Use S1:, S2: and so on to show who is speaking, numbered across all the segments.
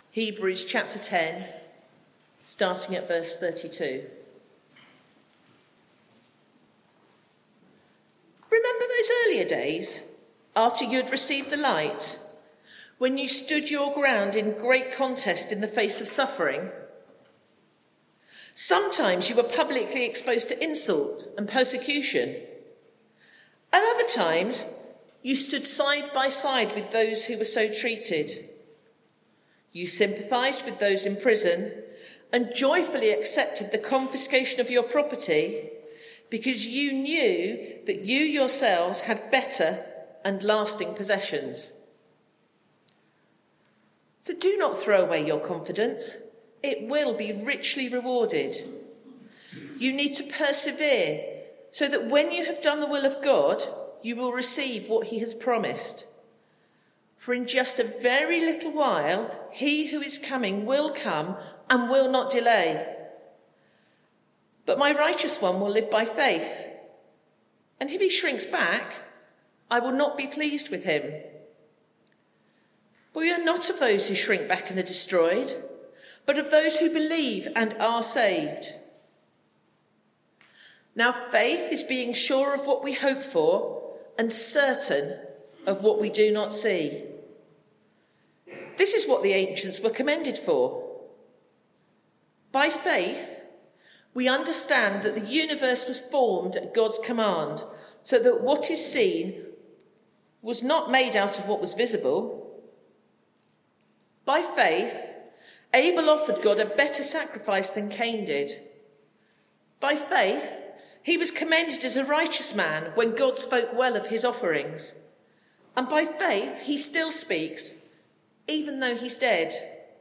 S1: Hebrews chapter 10, starting at verse 32. Remember those earlier days, after you had received the light, when you stood your ground in great contest in the face of suffering? Sometimes you were publicly exposed to insult and persecution. At other times, you stood side by side with those who were so treated. You sympathised with those in prison and joyfully accepted the confiscation of your property because you knew that you yourselves had better and lasting possessions. So do not throw away your confidence. It will be richly rewarded. You need to persevere so that when you have done the will of God, you will receive what he has promised. For in just a very little while, he who is coming will come and will not delay. But my righteous one will live by faith. And if he shrinks back, I will not be pleased with him. But we are not of those who shrink back and are destroyed, but of those who believe and are saved. Now faith is being sure of what we hope for and certain of what we do not see. This is what the ancients were commended for. By faith, we understand that the universe was formed at God's command, so that what is seen was not made out of what was visible. By faith, Abel offered God a better sacrifice than Cain did. By faith, he was commended as a righteous man when God spoke well of his offerings. And by faith, he still speaks, even though he's dead.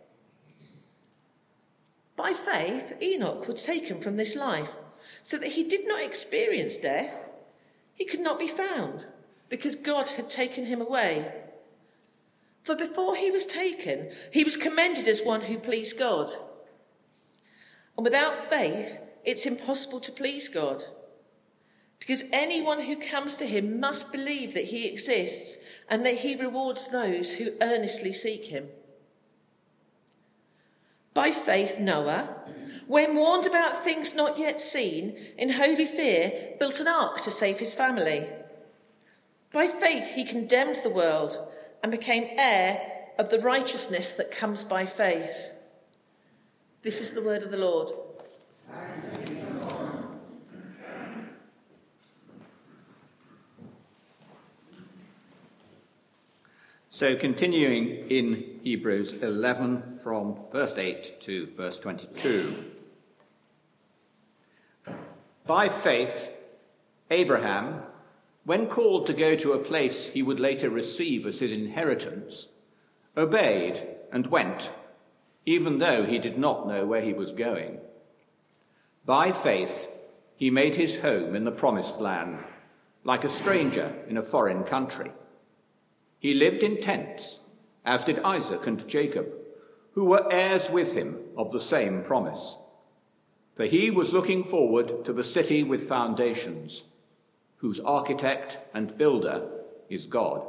S1: By faith, Enoch was taken from this life, so that he did not experience death. He could not be found, because God had taken him away. For before he was taken, he was commended as one who pleased God. And without faith, it's impossible to please God, because anyone who comes to him must believe that he exists and that he rewards those who earnestly seek him. By faith, Noah, when warned about things not yet seen, in holy fear, built an ark to save his family. By faith, he condemned the world and became heir of the righteousness that comes by faith. This is the word of the Lord.
S2: So continuing in Hebrews 11 from verse 8 to verse 22. By faith, Abraham, when called to go to a place he would later receive as his inheritance, obeyed and went, even though he did not know where he was going. By faith, he made his home in the promised land, like a stranger in a foreign country. He lived in tents, as did Isaac and Jacob, who were heirs with him of the same promise. For he was looking forward to the city with foundations, whose architect and builder is God.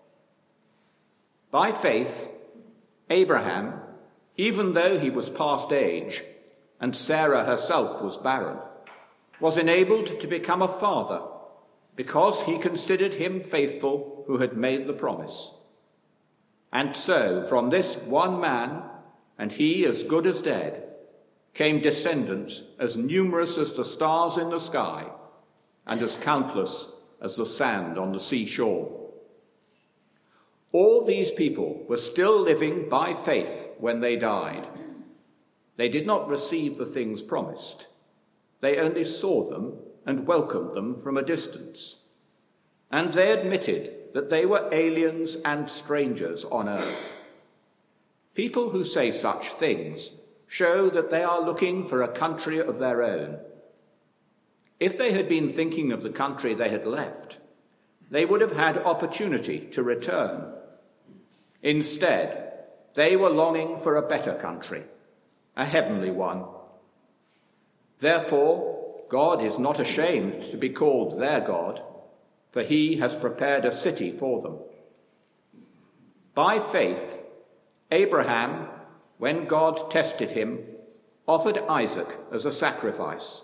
S2: By faith, Abraham, even though he was past age, and Sarah herself was barren, was enabled to become a father, because he considered him faithful who had made the promise. And so, from this one man, and he as good as dead, came descendants as numerous as the stars in the sky, and as countless as the sand on the seashore. All these people were still living by faith when they died. They did not receive the things promised. They only saw them and welcomed them from a distance. And they admitted that they were aliens and strangers on earth. People who say such things show that they are looking for a country of their own. If they had been thinking of the country they had left, they would have had opportunity to return. Instead, they were longing for a better country, a heavenly one. Therefore, God is not ashamed to be called their God, for he has prepared a city for them. By faith, Abraham, when God tested him, offered Isaac as a sacrifice.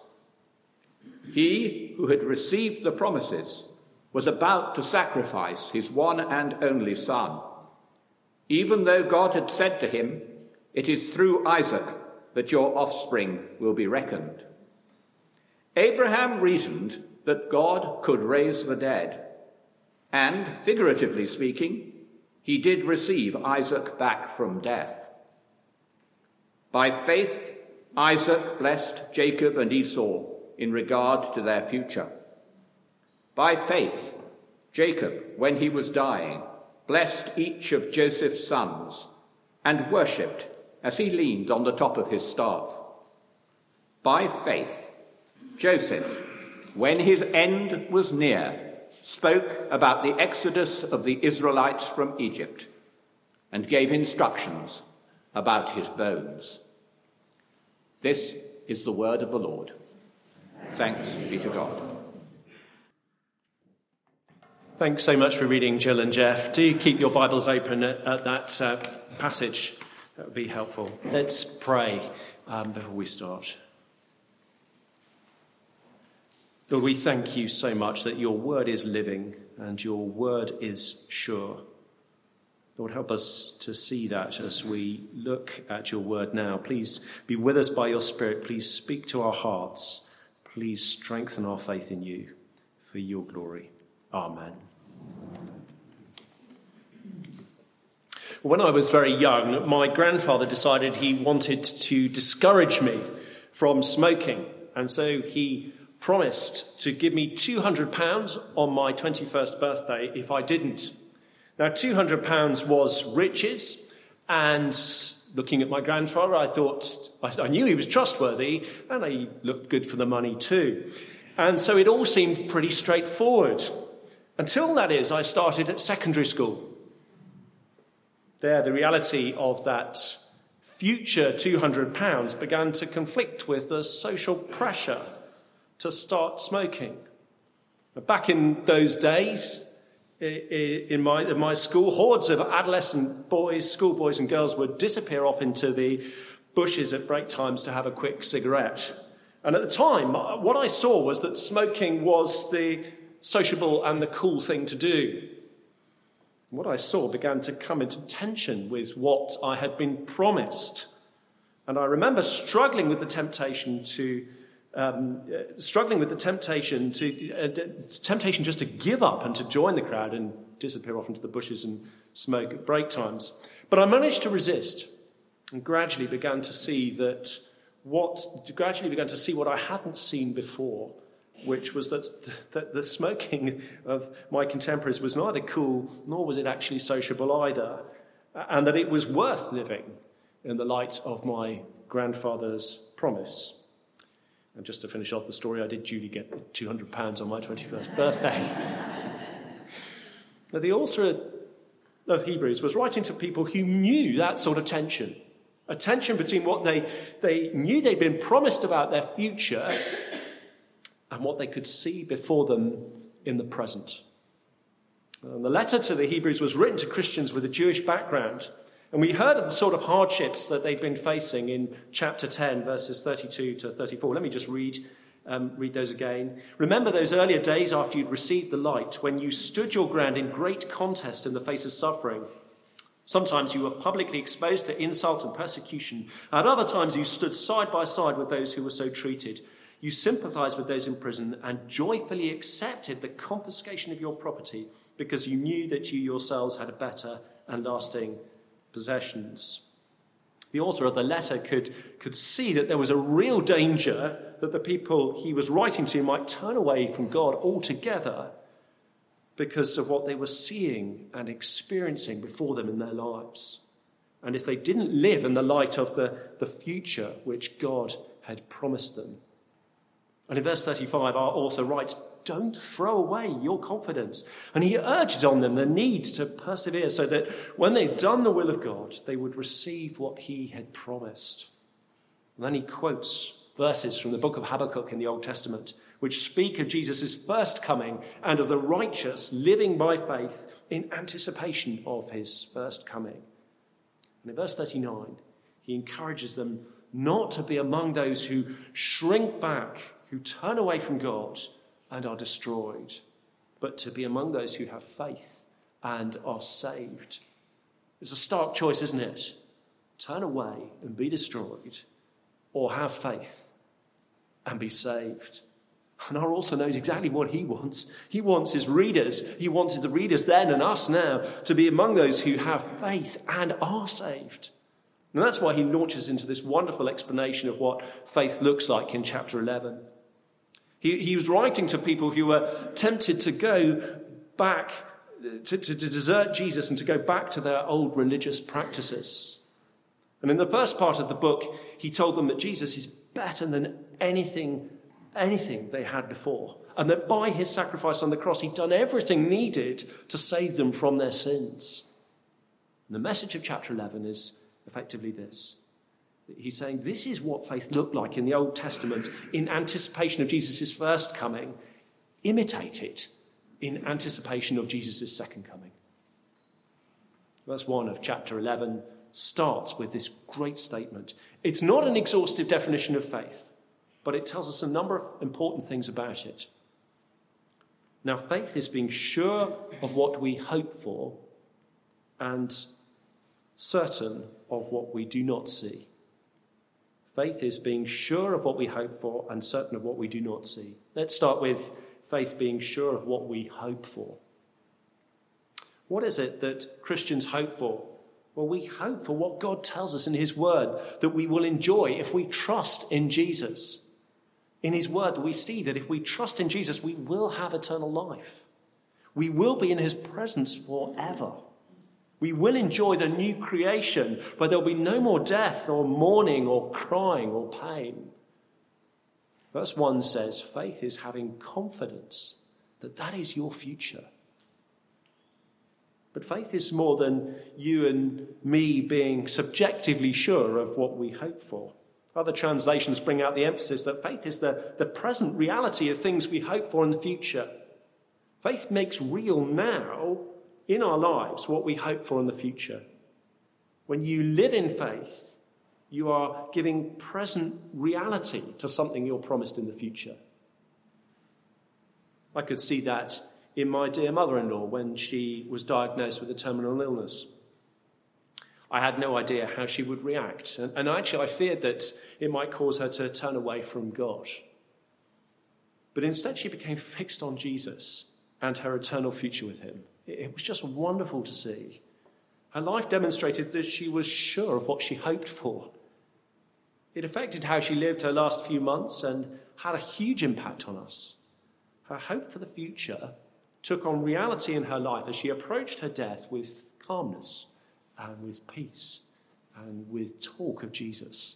S2: He who had received the promises was about to sacrifice his one and only son, even though God had said to him, "It is through Isaac that your offspring will be reckoned." Abraham reasoned that God could raise the dead, and, figuratively speaking, he did receive Isaac back from death. By faith, Isaac blessed Jacob and Esau in regard to their future. By faith, Jacob, when he was dying, blessed each of Joseph's sons and worshipped as he leaned on the top of his staff. By faith, Joseph, when his end was near, spoke about the exodus of the Israelites from Egypt and gave instructions about his bones. This is the word of the Lord. Thanks be to God.
S3: Thanks so much for reading, Jill and Jeff. Do keep your Bibles open at that passage. That would be helpful. Let's pray before we start. Lord, we thank you so much that your word is living and your word is sure. Lord, help us to see that as we look at your word now. Please be with us by your Spirit. Please speak to our hearts. Please strengthen our faith in you for your glory. Amen. When I was very young, my grandfather decided he wanted to discourage me from smoking, and so he promised to give me £200 on my 21st birthday if I didn't. Now, £200 was riches, and looking at my grandfather, I knew he was trustworthy, and he looked good for the money too. And so it all seemed pretty straightforward, until, that is, I started at secondary school. There, the reality of that future £200 began to conflict with the social pressure to start smoking. Back in those days, in my school, hordes of adolescent boys, schoolboys and girls would disappear off into the bushes at break times to have a quick cigarette. And at the time, what I saw was that smoking was the sociable and the cool thing to do. What I saw began to come into tension with what I had been promised. And I remember struggling with the temptation just to give up and to join the crowd and disappear off into the bushes and smoke at break times. But I managed to resist and gradually began to see what I hadn't seen before, which was that the smoking of my contemporaries was neither cool nor was it actually sociable either, and that it was worth living in the light of my grandfather's promise. And just to finish off the story, I did duly get £200 on my 21st birthday. Now, the author of Hebrews was writing to people who knew that sort of tension, a tension between what they knew they'd been promised about their future and what they could see before them in the present. And the letter to the Hebrews was written to Christians with a Jewish background, and we heard of the sort of hardships that they'd been facing in chapter 10, verses 32 to 34. Let me just read those again. Remember those earlier days after you'd received the light, when you stood your ground in great contest in the face of suffering. Sometimes you were publicly exposed to insult and persecution. At other times you stood side by side with those who were so treated. You sympathized with those in prison and joyfully accepted the confiscation of your property because you knew that you yourselves had a better and lasting possessions. The author of the letter could see that there was a real danger that the people he was writing to might turn away from God altogether because of what they were seeing and experiencing before them in their lives. And if they didn't live in the light of the future which God had promised them. And in verse 35, our author writes, don't throw away your confidence. And he urges on them the need to persevere so that when they've done the will of God, they would receive what he had promised. And then he quotes verses from the book of Habakkuk in the Old Testament, which speak of Jesus' first coming and of the righteous living by faith in anticipation of his first coming. And in verse 39, He encourages them not to be among those who shrink back, who turn away from God and are destroyed, but to be among those who have faith and are saved. It's a stark choice, isn't it? Turn away and be destroyed, or have faith and be saved. And our author knows exactly what he wants. He wants his readers, he wants the readers then and us now to be among those who have faith and are saved. And that's why he launches into this wonderful explanation of what faith looks like in chapter 11. He was writing to people who were tempted to go back, to desert Jesus and to go back to their old religious practices. And in the first part of the book, he told them that Jesus is better than anything they had before, and that by his sacrifice on the cross, he'd done everything needed to save them from their sins. And the message of chapter 11 is effectively this. He's saying this is what faith looked like in the Old Testament in anticipation of Jesus' first coming. Imitate it in anticipation of Jesus' second coming. Verse 1 of chapter 11 starts with this great statement. It's not an exhaustive definition of faith, but it tells us a number of important things about it. Now, faith is being sure of what we hope for and certain of what we do not see. Faith is being sure of what we hope for and certain of what we do not see. Let's start with faith being sure of what we hope for. What is it that Christians hope for? Well, we hope for what God tells us in his word that we will enjoy if we trust in Jesus. In his word, we see that if we trust in Jesus, we will have eternal life. We will be in his presence forever. We will enjoy the new creation where there'll be no more death or mourning or crying or pain. Verse 1 says, faith is having confidence that that is your future. But faith is more than you and me being subjectively sure of what we hope for. Other translations bring out the emphasis that faith is the present reality of things we hope for in the future. Faith makes real now in our lives what we hope for in the future. When you live in faith, you are giving present reality to something you're promised in the future. I could see that in my dear mother-in-law when she was diagnosed with a terminal illness. I had no idea how she would react, and actually I feared that it might cause her to turn away from God. But instead she became fixed on Jesus and her eternal future with him. It was just wonderful to see. Her life demonstrated that she was sure of what she hoped for. It affected how she lived her last few months and had a huge impact on us. Her hope for the future took on reality in her life as she approached her death with calmness and with peace and with talk of Jesus.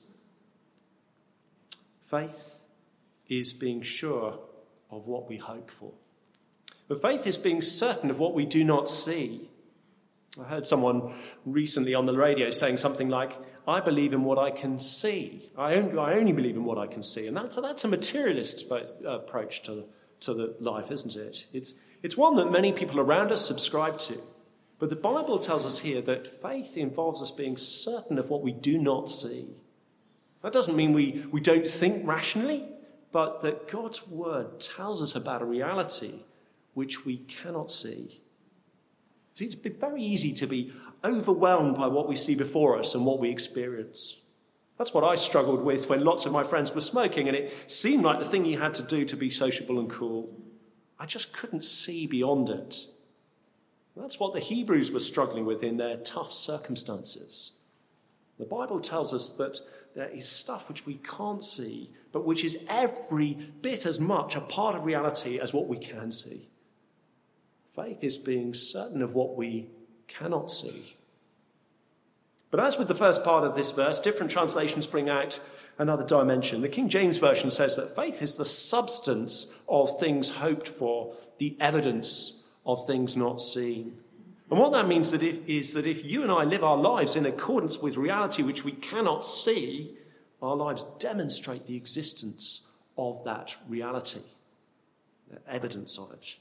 S3: Faith is being sure of what we hope for. But faith is being certain of what we do not see. I heard someone recently on the radio saying something like, I believe in what I can see. I only believe in what I can see. And that's a materialist approach to the life, isn't it? It's one that many people around us subscribe to. But the Bible tells us here that faith involves us being certain of what we do not see. That doesn't mean we don't think rationally, but that God's word tells us about a reality which we cannot see. See, it's very easy to be overwhelmed by what we see before us and what we experience. That's what I struggled with when lots of my friends were smoking, and it seemed like the thing you had to do to be sociable and cool. I just couldn't see beyond it. That's what the Hebrews were struggling with in their tough circumstances. The Bible tells us that there is stuff which we can't see, but which is every bit as much a part of reality as what we can see. Faith is being certain of what we cannot see. But as with the first part of this verse, different translations bring out another dimension. The King James Version says that faith is the substance of things hoped for, the evidence of things not seen. And what that means is that if you and I live our lives in accordance with reality which we cannot see, our lives demonstrate the existence of that reality, the evidence of it.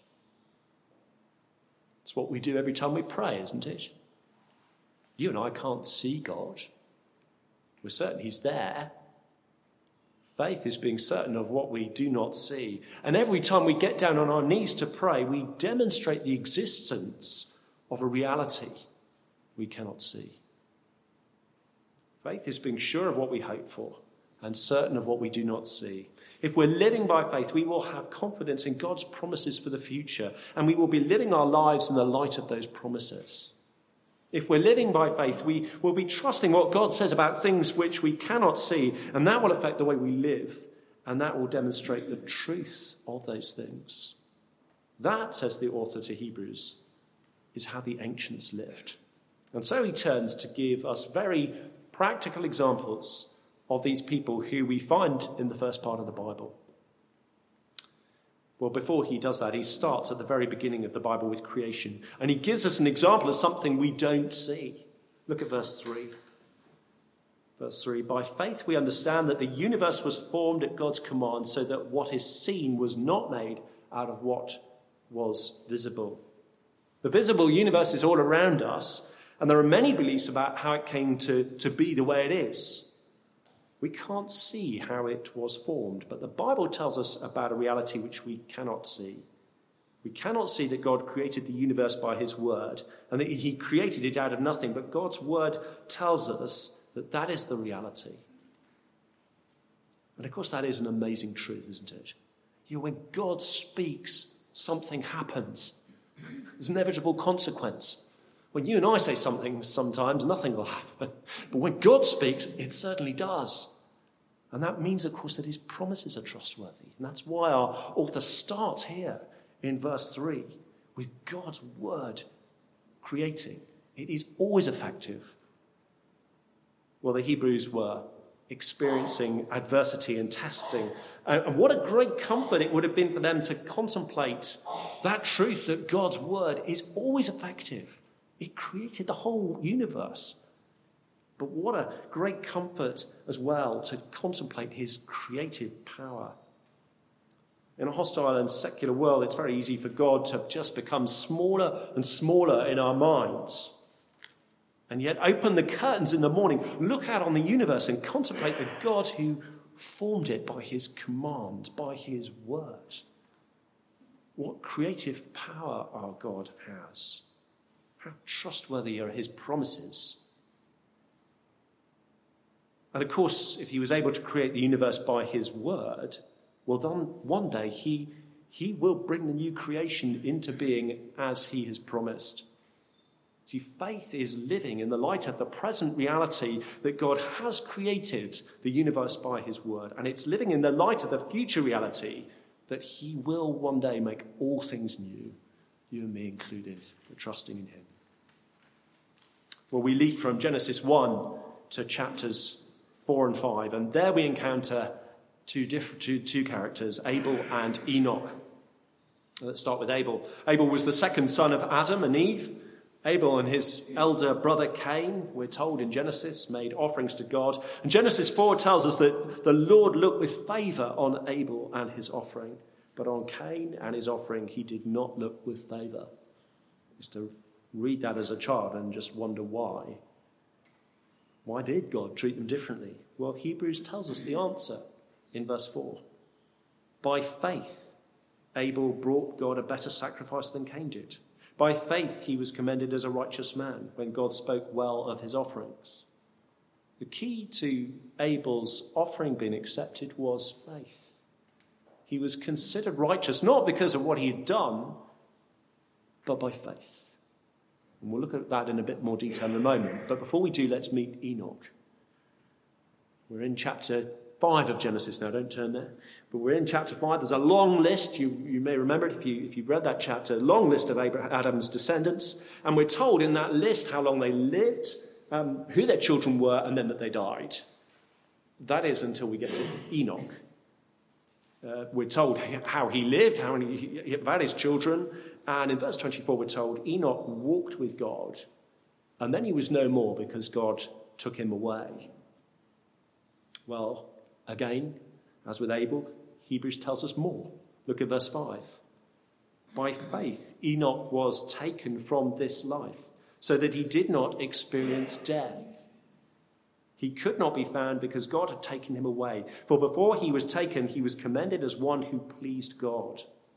S3: It's what we do every time we pray, isn't it? You and I can't see God, We're certain he's there. Faith is being certain of what we do not see. And every time we get down on our knees to pray, we demonstrate the existence of a reality we cannot see. Faith is being sure of what we hope for and certain of what we do not see. If we're living by faith, we will have confidence in God's promises for the future, and we will be living our lives in the light of those promises. If we're living by faith, we will be trusting what God says about things which we cannot see, and that will affect the way we live, and that will demonstrate the truth of those things. That, says the author to Hebrews, is how the ancients lived. And so he turns to give us very practical examples of these people who we find in the first part of the Bible. Well, before he does that, he starts at the very beginning of the Bible with creation. And he gives us an example of something we don't see. Look at verse 3. Verse 3, by faith we understand that the universe was formed at God's command, so that what is seen was not made out of what was visible. The visible universe is all around us, and there are many beliefs about how it came to be the way it is. We can't see how it was formed, but the Bible tells us about a reality which we cannot see. We cannot see that God created the universe by his word and that he created it out of nothing, but God's word tells us that that is the reality. And of course, that is an amazing truth, isn't it? When God speaks, something happens. There's an inevitable consequence. When you and I say something, sometimes nothing will happen. But when God speaks, it certainly does. And that means, of course, that his promises are trustworthy. And that's why our author starts here in verse 3 with God's word creating. It is always effective. Well, the Hebrews were experiencing adversity and testing. And what a great comfort it would have been for them to contemplate that truth that God's word is always effective. It created the whole universe. But what a great comfort as well to contemplate his creative power. In a hostile and secular world, it's very easy for God to just become smaller and smaller in our minds. And yet open the curtains in the morning, look out on the universe and contemplate the God who formed it by his command, by his word. What creative power our God has. How trustworthy are his promises. And of course, if he was able to create the universe by his word, well, then one day he will bring the new creation into being as he has promised. See, faith is living in the light of the present reality that God has created the universe by his word. And it's living in the light of the future reality that he will one day make all things new, you and me included, for trusting in him. Well, we leap from Genesis 1 to chapters 4 and 5, and there we encounter two characters, Abel and Enoch. Let's start with Abel. Abel was the second son of Adam and Eve. Abel and his elder brother Cain, we're told in Genesis, made offerings to God. And Genesis 4 tells us that the Lord looked with favour on Abel and his offering, but on Cain and his offering he did not look with favour. Just to read that as a child and just wonder why. Why did God treat them differently? Well, Hebrews tells us the answer in verse 4. By faith, Abel brought God a better sacrifice than Cain did. By faith, he was commended as a righteous man when God spoke well of his offerings. The key to Abel's offering being accepted was faith. He was considered righteous, not because of what he had done, but by faith. And we'll look at that in a bit more detail in a moment. But before we do, let's meet Enoch. We're in chapter 5 of Genesis now, don't turn there. But we're in chapter 5. There's a long list, you may remember it if you've read that chapter, a long list of Adam's descendants. And we're told in that list how long they lived, who their children were, and then that they died. That is until we get to Enoch. We're told how he lived, about his children. And in verse 24 we're told Enoch walked with God, and then he was no more because God took him away. Well, again, as with Abel, Hebrews tells us more. Look at verse 5. By faith, Enoch was taken from this life so that he did not experience death. He could not be found because God had taken him away. For before he was taken, he was commended as one who pleased God.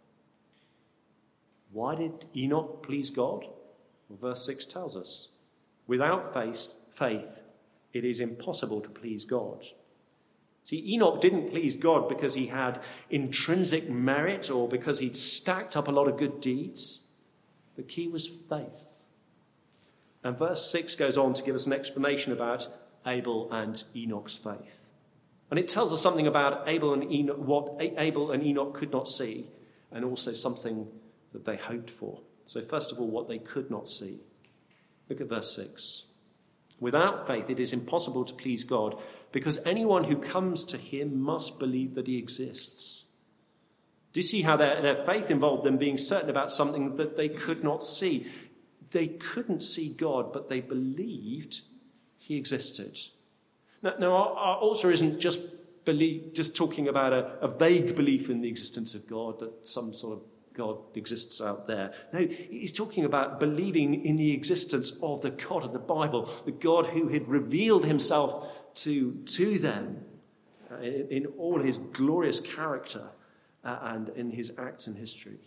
S3: Why did Enoch please God? Well, verse 6 tells us. Without faith, it is impossible to please God. See, Enoch didn't please God because he had intrinsic merit or because he'd stacked up a lot of good deeds. The key was faith. And verse 6 goes on to give us an explanation about Abel and Enoch's faith. And it tells us something about Abel and Enoch, what Abel and Enoch could not see, and also something that they hoped for. So first of all, what they could not see. Look at verse 6. Without faith, it is impossible to please God, because anyone who comes to him must believe that he exists. Do you see how their faith involved them being certain about something that they could not see? They couldn't see God, but they believed he existed. Now our author isn't just talking about a vague belief in the existence of God, that some sort of God exists out there. No, he's talking about believing in the existence of the God of the Bible, the God who had revealed himself to them in all his glorious character and in his acts in history.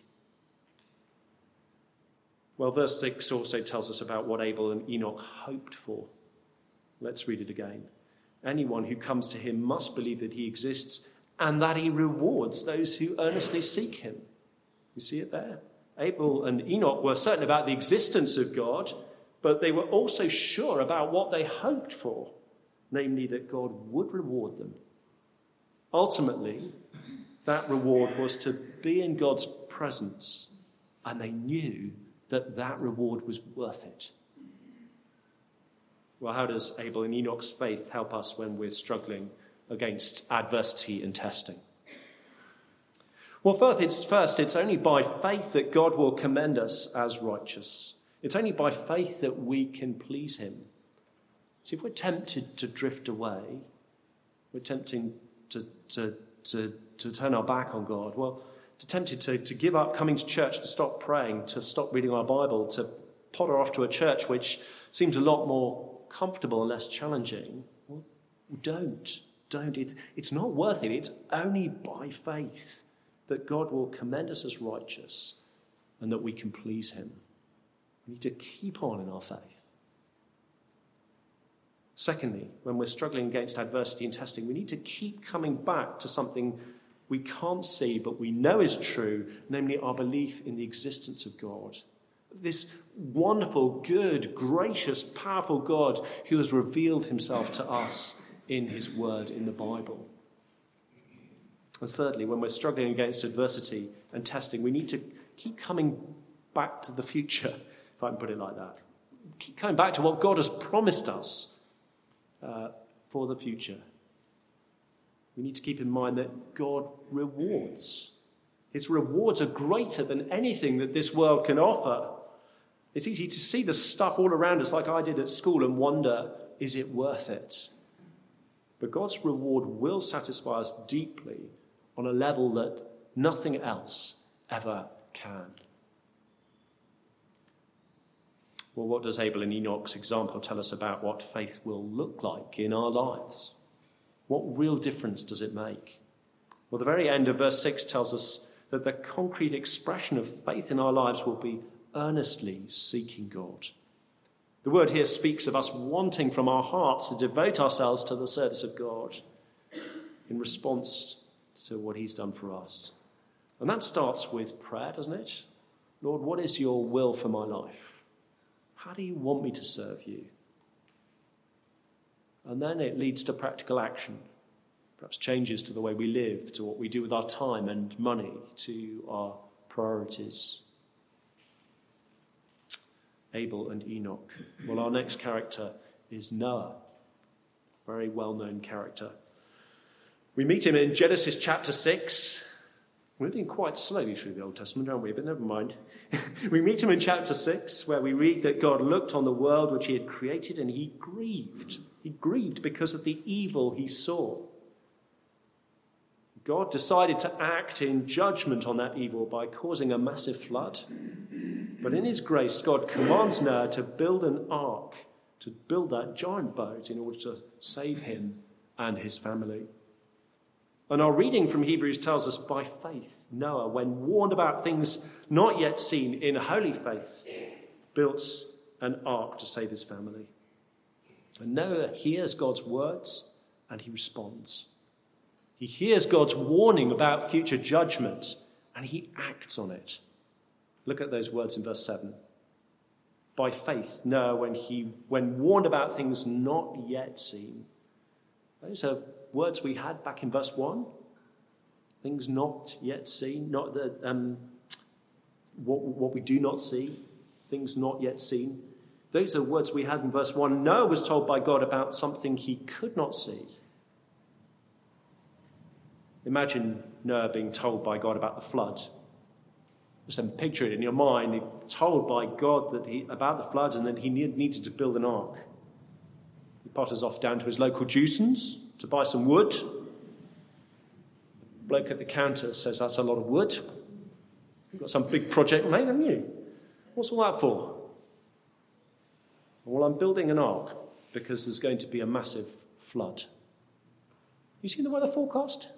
S3: Well, verse 6 also tells us about what Abel and Enoch hoped for. Let's read it again. Anyone who comes to him must believe that he exists and that he rewards those who earnestly seek him. You see it there? Abel and Enoch were certain about the existence of God, but they were also sure about what they hoped for, namely that God would reward them. Ultimately, that reward was to be in God's presence, and they knew that that reward was worth it. Well, how does Abel and Enoch's faith help us when we're struggling against adversity and testing? Well, first, it's only by faith that God will commend us as righteous. It's only by faith that we can please him. See, if we're tempted to drift away, we're tempting to turn our back on God, well, tempted to give up coming to church, to stop praying, to stop reading our Bible, to potter off to a church which seems a lot more comfortable and less challenging, well, don't. It's not worth it. It's only by faith that God will commend us as righteous and that we can please him. We need to keep on in our faith. Secondly, when we're struggling against adversity and testing, we need to keep coming back to something we can't see but we know is true, namely our belief in the existence of God. This wonderful, good, gracious, powerful God who has revealed himself to us in his word in the Bible. And thirdly, when we're struggling against adversity and testing, we need to keep coming back to the future, if I can put it like that. Keep coming back to what God has promised us for the future. We need to keep in mind that God rewards. His rewards are greater than anything that this world can offer. It's easy to see the stuff all around us like I did at school and wonder, is it worth it? But God's reward will satisfy us deeply on a level that nothing else ever can. Well, what does Abel and Enoch's example tell us about what faith will look like in our lives? What real difference does it make? Well, the very end of verse 6 tells us that the concrete expression of faith in our lives will be earnestly seeking God. The word here speaks of us wanting from our hearts to devote ourselves to the service of God in response to what he's done for us. And that starts with prayer, doesn't it? Lord, what is your will for my life? How do you want me to serve you? And then it leads to practical action, perhaps changes to the way we live, to what we do with our time and money, to our priorities. Abel and Enoch. Well, our next character is Noah, very well-known character. We meet him in Genesis chapter 6. We're moving quite slowly through the Old Testament, aren't we? But never mind. We meet him in chapter 6, where we read that God looked on the world which he had created and he grieved. He grieved because of the evil he saw. God decided to act in judgment on that evil by causing a massive flood. But in his grace, God commands Noah to build an ark to build that giant boat in order to save him and his family. And our reading from Hebrews tells us, by faith, Noah, when warned about things not yet seen, in holy faith, built an ark to save his family. And Noah hears God's words and he responds. He hears God's warning about future judgment and he acts on it. Look at those words in verse 7. By faith, Noah, when warned about things not yet seen. Those are words we had back in verse 1. Things not yet seen, not the what we do not see, things not yet seen. Those are words we had in verse 1. Noah was told by God about something he could not see. Imagine Noah being told by God about the flood. Just picture it in your mind, told by God about the flood and that he needed to build an ark. He potters off down to his local Jewson's to buy some wood. The bloke at the counter says, that's a lot of wood. You've got some big project, mate, haven't you? What's all that for? Well, I'm building an ark because there's going to be a massive flood. You seen the weather forecast?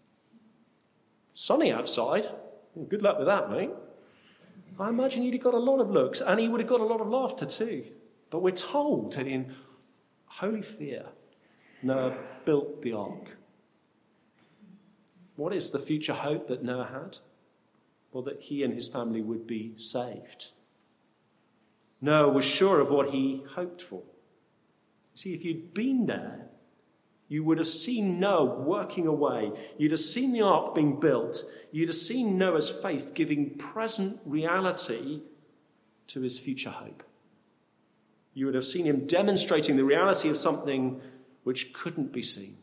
S3: Sunny outside. Well, good luck with that, mate. I imagine he'd have got a lot of looks, and he would have got a lot of laughter too. But we're told that in holy fear, Noah built the ark. What is the future hope that Noah had? Well, that he and his family would be saved. Noah was sure of what he hoped for. See, if you'd been there, you would have seen Noah working away. You'd have seen the ark being built. You'd have seen Noah's faith giving present reality to his future hope. You would have seen him demonstrating the reality of something which couldn't be seen.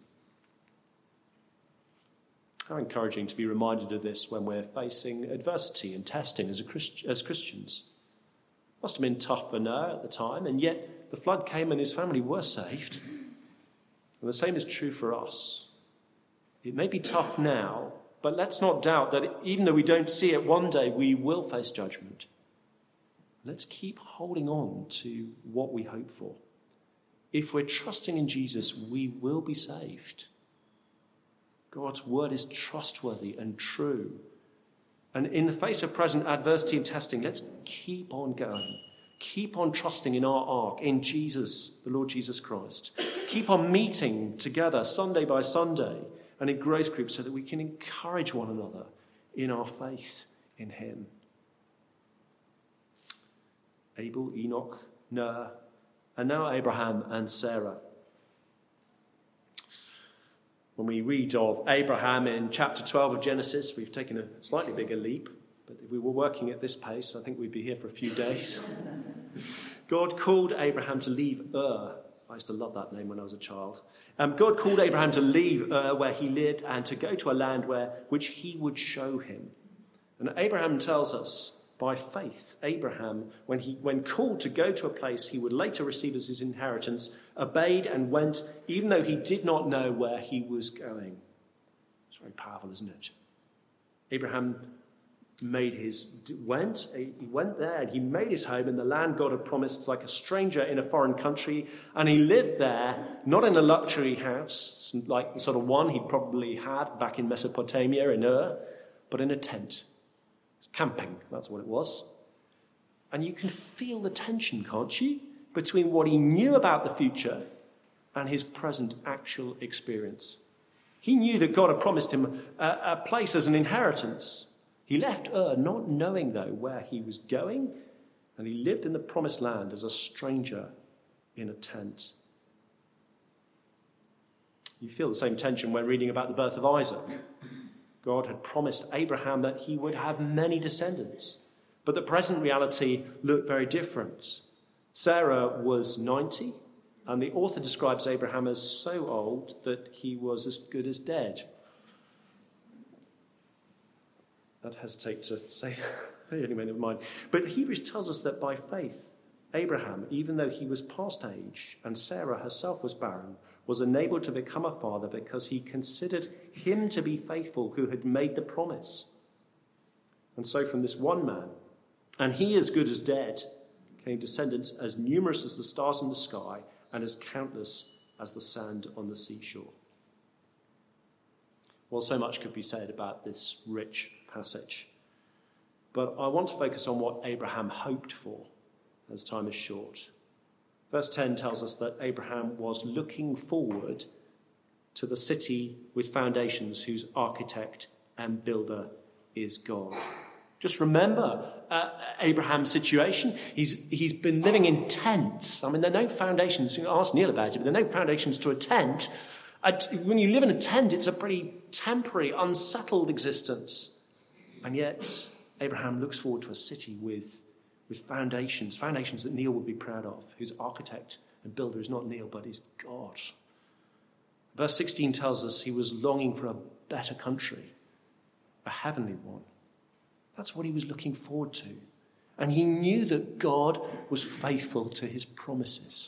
S3: How encouraging to be reminded of this when we're facing adversity and testing as Christians. Must have been tough for Noah at the time, and yet the flood came and his family were saved. And the same is true for us. It may be tough now, but let's not doubt that even though we don't see it one day, we will face judgment. Let's keep holding on to what we hope for. If we're trusting in Jesus, we will be saved. God's word is trustworthy and true. And in the face of present adversity and testing, let's keep on going. Keep on trusting in our ark, in Jesus, the Lord Jesus Christ. Keep on meeting together Sunday by Sunday and in growth groups so that we can encourage one another in our faith in him. Abel, Enoch, Noah, and now Abraham and Sarah. When we read of Abraham in chapter 12 of Genesis, we've taken a slightly bigger leap. But if we were working at this pace, I think we'd be here for a few days. God called Abraham to leave Ur. I used to love that name when I was a child. God called Abraham to leave Ur where he lived and to go to a land which he would show him. And Abraham tells us, by faith, Abraham, when called to go to a place he would later receive as his inheritance, obeyed and went, even though he did not know where he was going. It's very powerful, isn't it? Abraham went there and he made his home in the land God had promised, like a stranger in a foreign country, and he lived there, not in a luxury house like the sort of one he probably had back in Mesopotamia in Ur, but in a tent. Camping, that's what it was. And you can feel the tension, can't you, between what he knew about the future and his present actual experience. He knew that God had promised him a place as an inheritance. He left Ur not knowing, though, where he was going, and he lived in the promised land as a stranger in a tent. You feel the same tension when reading about the birth of Isaac. God had promised Abraham that he would have many descendants, but the present reality looked very different. Sarah was 90, and the author describes Abraham as so old that he was as good as dead. I'd hesitate to say anyway, never mind. But Hebrews tells us that by faith, Abraham, even though he was past age and Sarah herself was barren, was enabled to become a father because he considered him to be faithful who had made the promise. And so from this one man, and he as good as dead, came descendants as numerous as the stars in the sky and as countless as the sand on the seashore. Well, so much could be said about this rich passage, but I want to focus on what Abraham hoped for, as time is short. Verse 10 tells us that Abraham was looking forward to the city with foundations whose architect and builder is God. Just remember Abraham's situation. He's been living in tents. I mean, there are no foundations. You can ask Neil about it, but there are no foundations to a tent. When you live in a tent, it's a pretty temporary, unsettled existence. And yet, Abraham looks forward to a city with foundations that Neil would be proud of, whose architect and builder is not Neil, but is God. Verse 16 tells us he was longing for a better country, a heavenly one. That's what he was looking forward to. And he knew that God was faithful to his promises.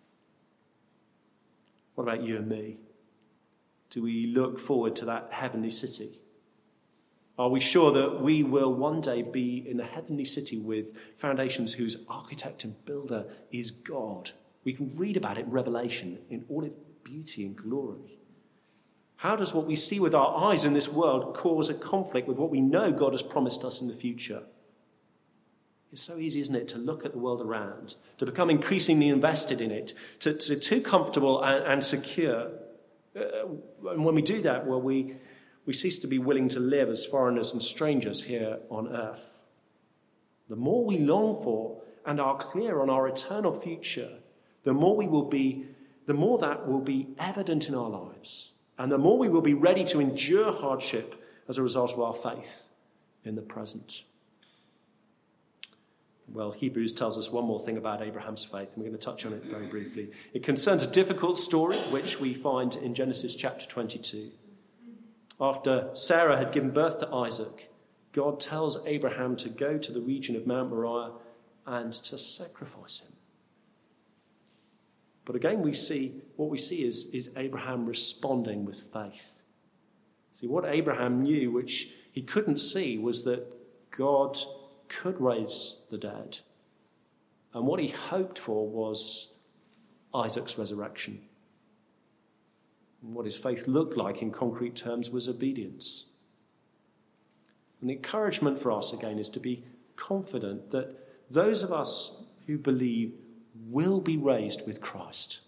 S3: What about you and me? Do we look forward to that heavenly city? Are we sure that we will one day be in a heavenly city with foundations whose architect and builder is God? We can read about it in Revelation in all its beauty and glory. How does what we see with our eyes in this world cause a conflict with what we know God has promised us in the future? It's so easy, isn't it, to look at the world around, to become increasingly invested in it, to too comfortable and secure. And when we do that, well, we cease to be willing to live as foreigners and strangers here on earth. The more we long for and are clear on our eternal future, the more that will be evident in our lives. And the more we will be ready to endure hardship as a result of our faith in the present. Well, Hebrews tells us one more thing about Abraham's faith, and we're going to touch on it very briefly. It concerns a difficult story, which we find in Genesis chapter 22. After Sarah had given birth to Isaac, God tells Abraham to go to the region of Mount Moriah and to sacrifice him. But again, what we see is Abraham responding with faith. See, what Abraham knew, which he couldn't see, was that God could raise the dead. And what he hoped for was Isaac's resurrection. And what his faith looked like in concrete terms was obedience. And the encouragement for us, again, is to be confident that those of us who believe will be raised with Christ.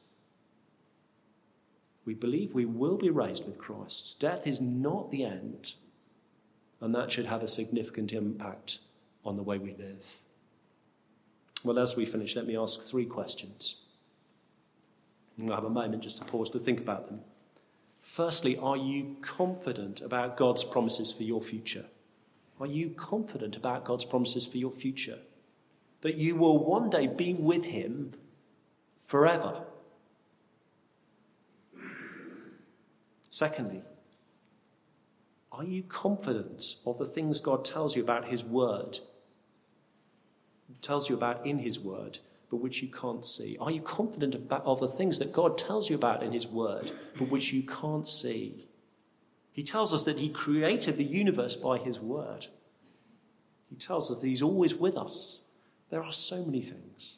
S3: We believe we will be raised with Christ. Death is not the end, and that should have a significant impact on the way we live. Well, as we finish, let me ask 3 questions. And we'll have a moment just to pause to think about them. Firstly, are you confident about God's promises for your future? Are you confident about God's promises for your future? That you will one day be with him forever. Secondly, are you confident of the things God tells you about his word? Tells you about in his word, but which you can't see? Are you confident of the things that God tells you about in his word, but which you can't see? He tells us that he created the universe by his word. He tells us that he's always with us. There are so many things.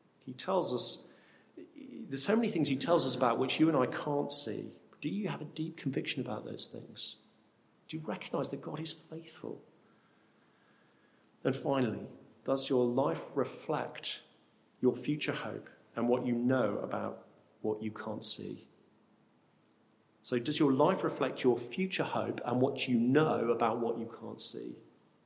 S3: There's so many things he tells us about which you and I can't see. Do you have a deep conviction about those things? Do you recognize that God is faithful? And finally, does your life reflect your future hope and what you know about what you can't see? So does your life reflect your future hope and what you know about what you can't see?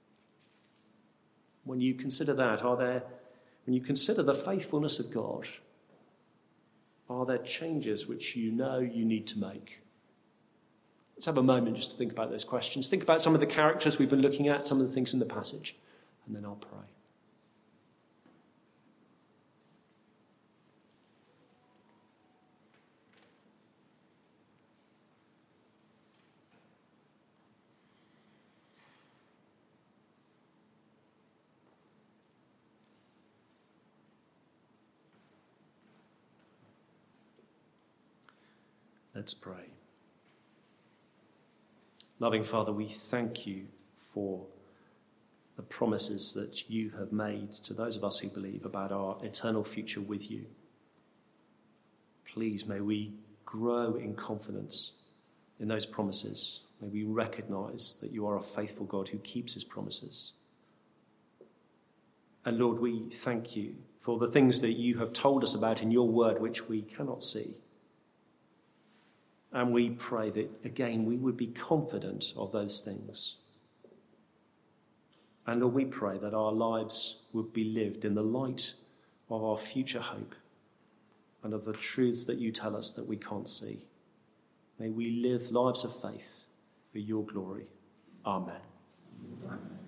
S3: When you consider that, when you consider the faithfulness of God, are there changes which you know you need to make? Let's have a moment just to think about those questions. Think about some of the characters we've been looking at, some of the things in the passage, and then I'll pray. Let's pray. Loving Father, we thank you for the promises that you have made to those of us who believe about our eternal future with you. Please, may we grow in confidence in those promises. May we recognise that you are a faithful God who keeps his promises. And Lord, we thank you for the things that you have told us about in your word which we cannot see. And we pray that, again, we would be confident of those things. And Lord, we pray that our lives would be lived in the light of our future hope and of the truths that you tell us that we can't see. May we live lives of faith for your glory. Amen.